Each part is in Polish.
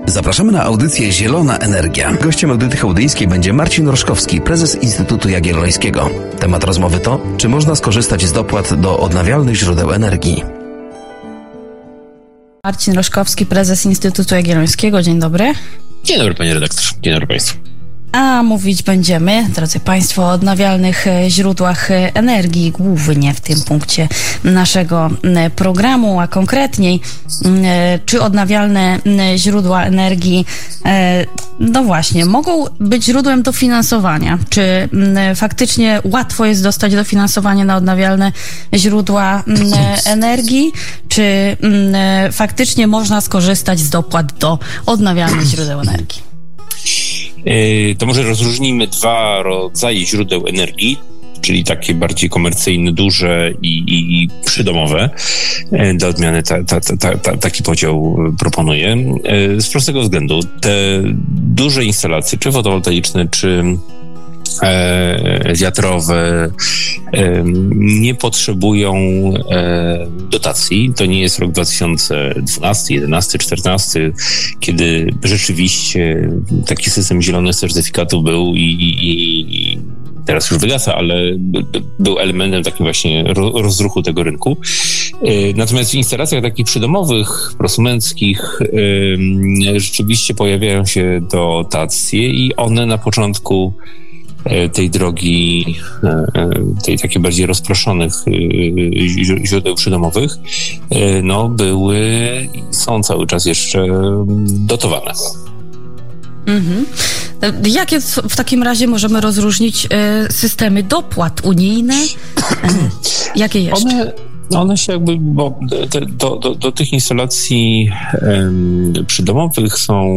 Zapraszamy na audycję Zielona Energia. Gościem audycji chałdyjskiej będzie Marcin Roszkowski, prezes Instytutu Jagiellońskiego. Temat rozmowy to, czy można skorzystać z dopłat do odnawialnych źródeł energii. Marcin Roszkowski, prezes Instytutu Jagiellońskiego. Dzień dobry. Dzień dobry, panie redaktor. Dzień dobry państwu. A mówić będziemy, drodzy państwo, o odnawialnych źródłach energii, głównie w tym punkcie naszego programu, a konkretniej, czy odnawialne źródła energii, no właśnie, mogą być źródłem dofinansowania? Czy faktycznie łatwo jest dostać dofinansowanie na odnawialne źródła energii? Czy faktycznie można skorzystać z dopłat do odnawialnych źródeł energii? To może rozróżnijmy dwa rodzaje źródeł energii, czyli takie bardziej komercyjne, duże i przydomowe. Dla odmiany taki podział proponuję. Z prostego względu, te duże instalacje, czy fotowoltaiczne, czy wiatrowe, nie potrzebują dotacji. To nie jest rok 2012, 11, 14, kiedy rzeczywiście taki system zielonych certyfikatów był i teraz już wygasa, ale był elementem takim właśnie rozruchu tego rynku. Natomiast w instalacjach takich przydomowych, prosumenckich rzeczywiście pojawiają się dotacje i one na początku tej drogi, tej takiej bardziej rozproszonych źródeł przydomowych, no były i są cały czas jeszcze dotowane. Mhm. Jakie w takim razie możemy rozróżnić systemy dopłat unijne? Jakie jeszcze? One się jakby, bo do tych instalacji przydomowych są,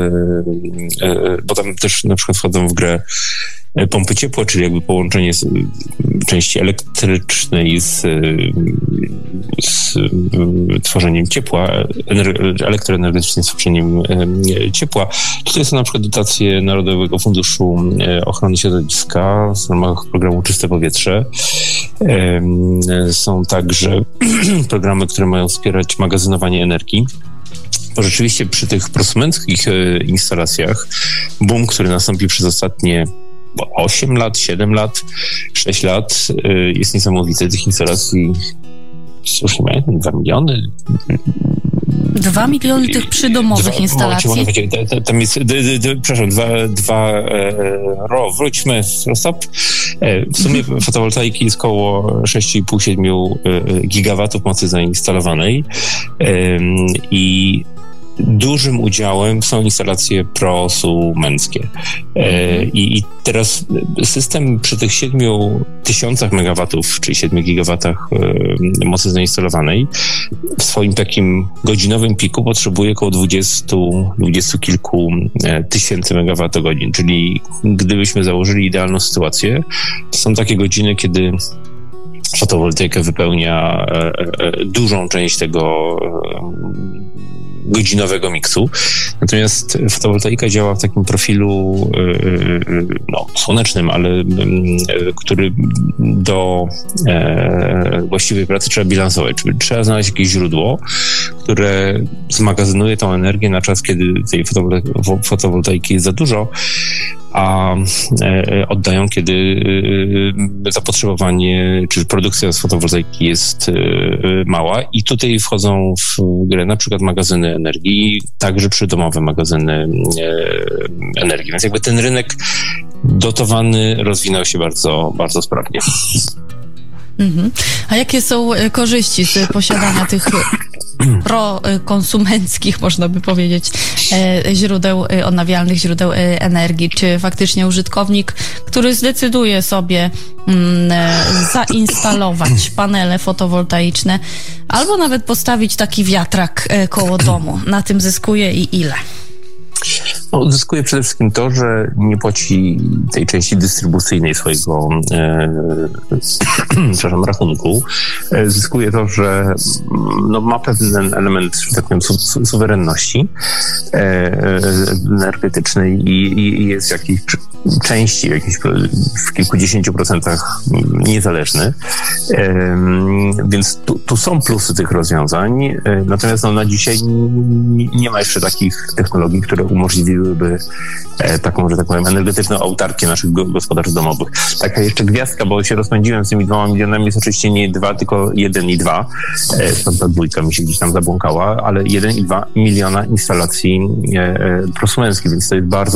bo tam też na przykład wchodzą w grę pompy ciepła, czyli jakby połączenie części elektrycznej z tworzeniem ciepła, elektroenergetycznym tworzeniem ciepła. Tutaj są na przykład dotacje Narodowego Funduszu Ochrony Środowiska w ramach programu Czyste Powietrze. Są także programy, które mają wspierać magazynowanie energii. Bo rzeczywiście przy tych prosumenckich instalacjach boom, który nastąpił przez ostatnie 8 lat, 7 lat, 6 lat, jest niesamowity. Tych instalacji, już nie pamiętam, 2 miliony. 2 miliony tych przydomowych instalacji? Tam jest, przepraszam, wróćmy, stop. W sumie fotowoltaiki jest około 6,5-7 gigawatów mocy zainstalowanej i dużym udziałem są instalacje prosumenckie. I teraz system przy tych 7,000 megawatów, czyli 7 gigawatach mocy zainstalowanej, w swoim takim godzinowym piku potrzebuje około 20 kilku tysięcy megawattogodzin. Czyli gdybyśmy założyli idealną sytuację, to są takie godziny, kiedy fotowoltaika wypełnia dużą część tego godzinowego miksu. Natomiast fotowoltaika działa w takim profilu słonecznym, ale który do właściwej pracy trzeba bilansować. Czyli trzeba znaleźć jakieś źródło, które zmagazynuje tą energię na czas, kiedy tej fotowoltaiki jest za dużo, a oddają, kiedy zapotrzebowanie, czy produkcja z fotowoltaiki jest mała i tutaj wchodzą w grę na przykład magazyny energii, także przydomowe magazyny energii. Więc jakby ten rynek dotowany rozwinął się bardzo, bardzo sprawnie. Mhm. A jakie są korzyści z posiadania tych prokonsumenckich, można by powiedzieć, odnawialnych źródeł energii? Czy faktycznie użytkownik, który zdecyduje sobie zainstalować panele fotowoltaiczne albo nawet postawić taki wiatrak koło domu, na tym zyskuje i ile? Zyskuje przede wszystkim to, że nie płaci tej części dystrybucyjnej swojego rachunku. Zyskuje to, że ma pewien element, że tak powiem, suwerenności energetycznej i jest w jakiejś części, w kilkudziesięciu procentach niezależny. Więc tu są plusy tych rozwiązań. Natomiast na dzisiaj nie ma jeszcze takich technologii, które umożliwiłyby taką, że tak powiem, energetyczną autarkię naszych gospodarstw domowych. Taka jeszcze gwiazdka, bo się rozpędziłem z tymi 2 milionami, jest oczywiście nie 2, tylko 1,2. Ta dwójka mi się gdzieś tam zabłąkała, ale 1,2 miliona instalacji prosumenckich, więc to jest bardzo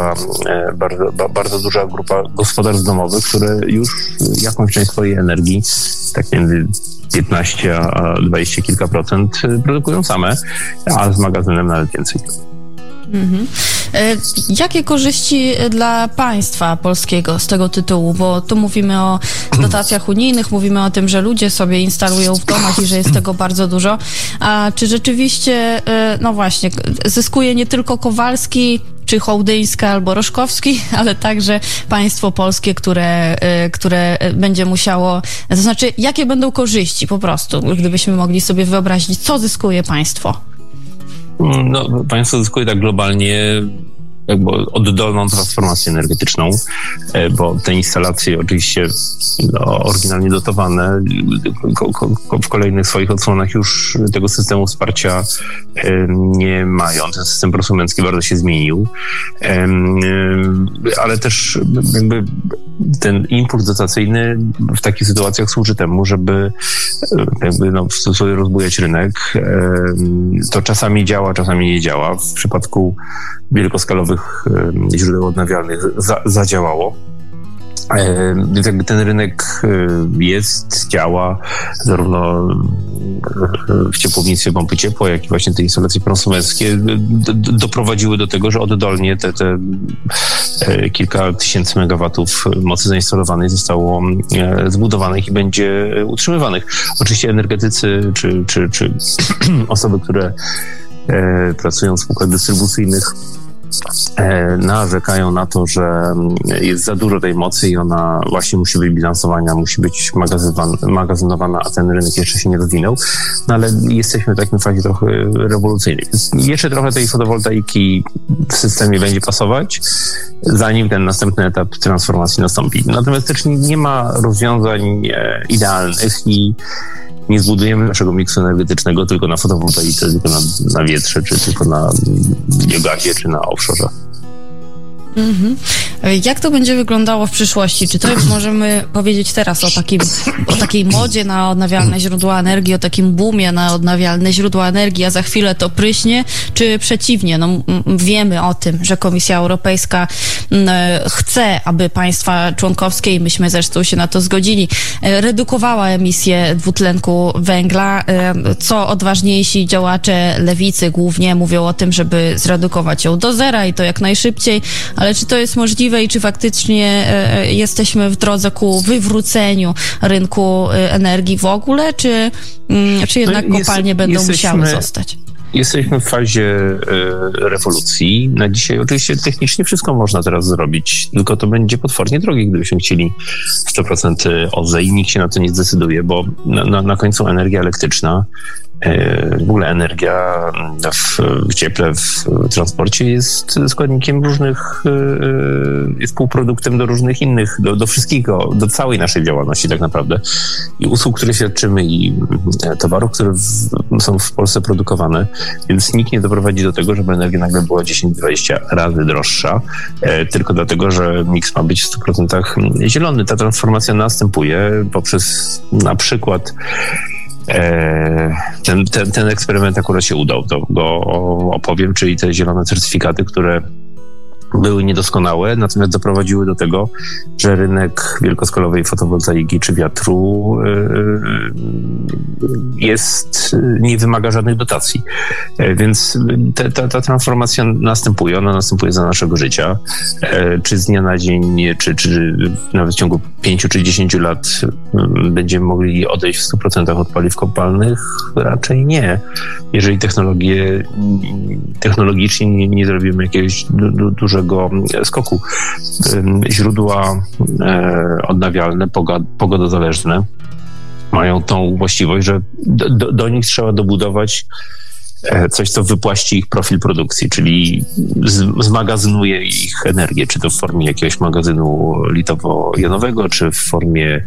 duża grupa gospodarstw domowych, które już jakąś część swojej energii, tak między 15 a 20 kilka procent produkują same, a z magazynem nawet więcej. Jakie korzyści dla państwa polskiego z tego tytułu? Bo tu mówimy o dotacjach unijnych, mówimy o tym, że ludzie sobie instalują w domach i że jest tego bardzo dużo. A czy rzeczywiście, no właśnie, zyskuje nie tylko Kowalski, czy Hołdyńska albo Roszkowski, ale także państwo polskie, które będzie musiało... To znaczy, jakie będą korzyści po prostu, gdybyśmy mogli sobie wyobrazić, co zyskuje państwo? Państwo zyskuje tak globalnie jakby oddolną transformację energetyczną, bo te instalacje oczywiście oryginalnie dotowane w kolejnych swoich odsłonach już tego systemu wsparcia nie mają. Ten system prosumencki bardzo się zmienił, ale też jakby ten impuls dotacyjny w takich sytuacjach służy temu, żeby jakby sobie rozbujać rynek. To czasami działa, czasami nie działa. W przypadku wielkoskalowych źródeł odnawialnych zadziałało. Więc jakby ten rynek działa zarówno w ciepłownictwie pompy ciepła, jak i właśnie te instalacje prosumenckie doprowadziły do tego, że oddolnie te kilka tysięcy megawatów mocy zainstalowanej zostało zbudowanych i będzie utrzymywanych. Oczywiście energetycy czy osoby, które pracują w spółkach dystrybucyjnych, narzekają na to, że jest za dużo tej mocy i ona właśnie musi być bilansowana, musi być magazynowana, a ten rynek jeszcze się nie rozwinął. No ale jesteśmy w takim fazie trochę rewolucyjnej. Więc jeszcze trochę tej fotowoltaiki w systemie będzie pasować, zanim ten następny etap transformacji nastąpi. Natomiast też nie ma rozwiązań idealnych i nie zbudujemy naszego miksu energetycznego tylko na fotowoltaice, tylko na wietrze, czy tylko na biogazie, czy na offshore. Jak to będzie wyglądało w przyszłości? Czy to możemy powiedzieć teraz o takiej modzie na odnawialne źródła energii, o takim boomie na odnawialne źródła energii, a za chwilę to pryśnie, czy przeciwnie? Wiemy o tym, że Komisja Europejska chce, aby państwa członkowskie, i myśmy zresztą się na to zgodzili, redukowała emisję dwutlenku węgla. Co odważniejsi działacze lewicy głównie mówią o tym, żeby zredukować ją do zera i to jak najszybciej. Ale czy to jest możliwe i czy faktycznie jesteśmy w drodze ku wywróceniu rynku energii w ogóle, czy jednak kopalnie będą musiały zostać? Jesteśmy w fazie rewolucji. Na dzisiaj oczywiście technicznie wszystko można teraz zrobić, tylko to będzie potwornie drogie, gdybyśmy chcieli 100% OZE i nikt się na to nie zdecyduje, bo na końcu energia elektryczna, w ogóle energia w cieple, w transporcie jest składnikiem różnych, jest półproduktem do różnych innych, do wszystkiego, do całej naszej działalności tak naprawdę. I usług, które świadczymy, i towarów, które są w Polsce produkowane, więc nikt nie doprowadzi do tego, żeby energia nagle była 10-20 razy droższa, tylko dlatego, że miks ma być w 100% zielony. Ta transformacja następuje poprzez na przykład ten eksperyment akurat się udał, to go opowiem, czyli te zielone certyfikaty, które były niedoskonałe, natomiast doprowadziły do tego, że rynek wielkoskalowej fotowoltaiki czy wiatru nie wymaga żadnych dotacji. Więc ta transformacja następuje, ona następuje za naszego życia. Czy z dnia na dzień, czy nawet w ciągu 5 czy 10 lat będziemy mogli odejść w 100% od paliw kopalnych? Raczej nie. Jeżeli technologie technologicznie nie zrobimy jakiegoś dużego skoku. Źródła odnawialne, pogodozależne mają tą właściwość, że do nich trzeba dobudować coś, co wypłaści ich profil produkcji, czyli zmagazynuje ich energię, czy to w formie jakiegoś magazynu litowo-jonowego, czy w formie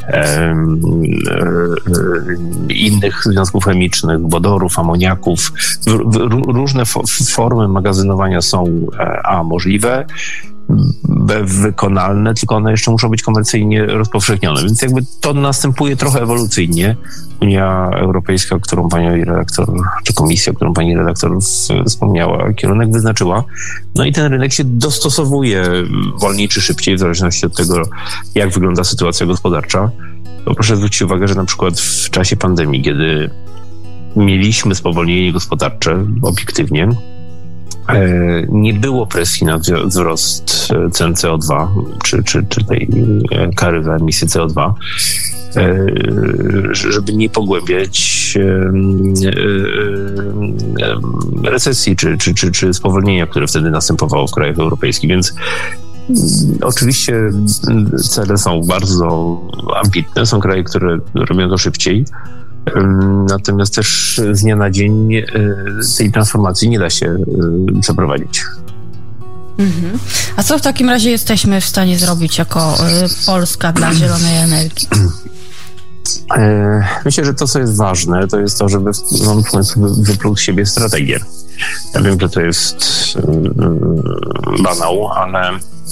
innych związków chemicznych, wodorów, amoniaków. Różne formy magazynowania są możliwe, wykonalne, tylko one jeszcze muszą być komercyjnie rozpowszechnione. Więc jakby to następuje trochę ewolucyjnie. Unia Europejska, którą pani redaktor, czy komisja, którą pani redaktor wspomniała, kierunek wyznaczyła. No i ten rynek się dostosowuje wolniej czy szybciej, w zależności od tego, jak wygląda sytuacja gospodarcza. Bo proszę zwrócić uwagę, że na przykład w czasie pandemii, kiedy mieliśmy spowolnienie gospodarcze obiektywnie, nie było presji na wzrost cen CO2, czy tej kary za emisję CO2, żeby nie pogłębiać recesji, czy spowolnienia, które wtedy następowało w krajach europejskich. Więc oczywiście cele są bardzo ambitne, są kraje, które robią to szybciej. Natomiast też z dnia na dzień tej transformacji nie da się przeprowadzić. Mhm. A co w takim razie jesteśmy w stanie zrobić jako Polska dla zielonej energii? Myślę, że to, co jest ważne, to jest to, żeby rząd w końcu wypluł z siebie strategię. Ja wiem, że to jest banał, ale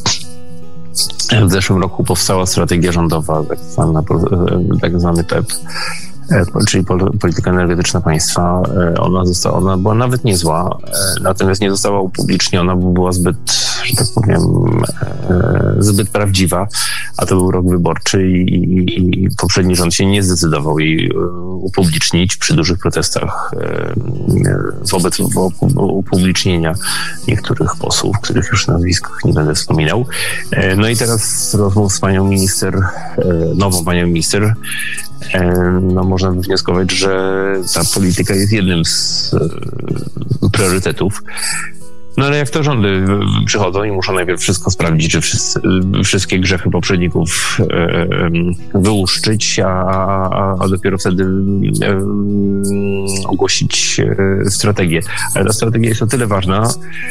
w zeszłym roku powstała strategia rządowa, tak zwany PEP, czyli polityka energetyczna państwa. Ona była nawet niezła, natomiast nie została upubliczniona, bo była zbyt, że tak powiem, zbyt prawdziwa, a to był rok wyborczy i poprzedni rząd się nie zdecydował jej upublicznić przy dużych protestach wobec upublicznienia niektórych posłów, których już nazwisk nie będę wspominał. No i teraz z rozmów z panią minister, nową panią minister, no można wywnioskować, że ta polityka jest jednym z priorytetów. No ale jak to rządy przychodzą i muszą najpierw wszystko sprawdzić, czy wszystkie grzechy poprzedników wyłuszczyć, a dopiero wtedy ogłosić strategię. Ale ta strategia jest o tyle ważna,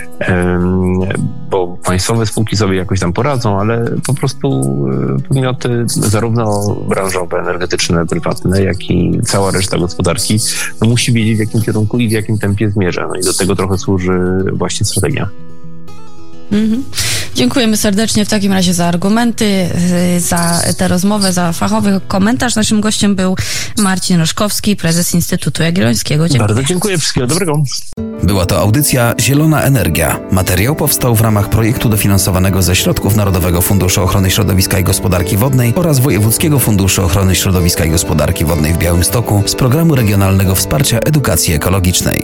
bo państwowe spółki sobie jakoś tam poradzą, ale po prostu podmioty zarówno branżowe, energetyczne, prywatne, jak i cała reszta gospodarki no musi wiedzieć, w jakim kierunku i w jakim tempie zmierza. No i do tego trochę służy właśnie strategia. Dziękujemy serdecznie w takim razie za argumenty, za tę rozmowę, za fachowy komentarz. Naszym gościem był Marcin Roszkowski, prezes Instytutu Jagiellońskiego. Dziękuję. Bardzo dziękuję. Wszystkiego dobrego. Była to audycja Zielona Energia. Materiał powstał w ramach projektu dofinansowanego ze środków Narodowego Funduszu Ochrony Środowiska i Gospodarki Wodnej oraz Wojewódzkiego Funduszu Ochrony Środowiska i Gospodarki Wodnej w Białymstoku z Programu Regionalnego Wsparcia Edukacji Ekologicznej.